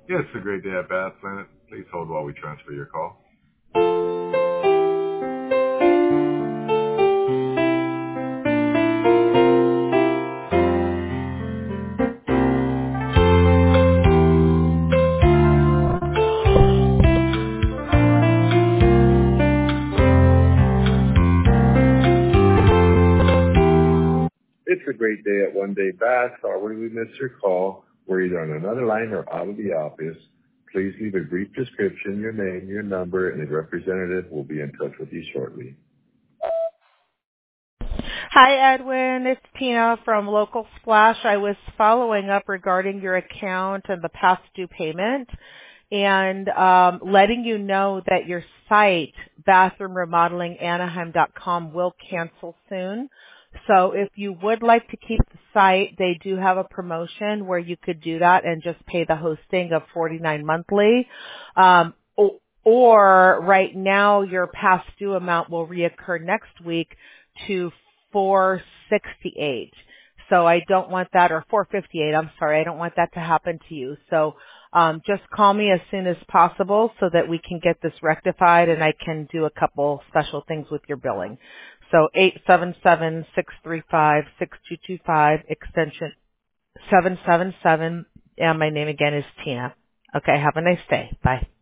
Yeah, it's a great day at Bath Planet. Please hold while we transfer your call. It's a great day at One Day Bath. Sorry we missed your call. We're either on another line or out of the office. Please leave a brief description, your name, your number, and a representative will be in touch with you shortly. Hi, Edwin. It's Tina from Local Splash. I was following up regarding your account and the past due payment and letting you know that your site, bathroomremodelinganaheim.com, will cancel soon. So if you would like to keep the site, they do have a promotion where you could do that and just pay the hosting of $49 monthly. Or right now your past due amount will reoccur next week to 468. So I don't want that, or 458. I'm sorry. I don't want that to happen to you. So just call me as soon as possible so that we can get this rectified and I can do a couple special things with your billing. So 877-635-6225 extension 777, and my name again is Tina. Okay, have a nice day. Bye.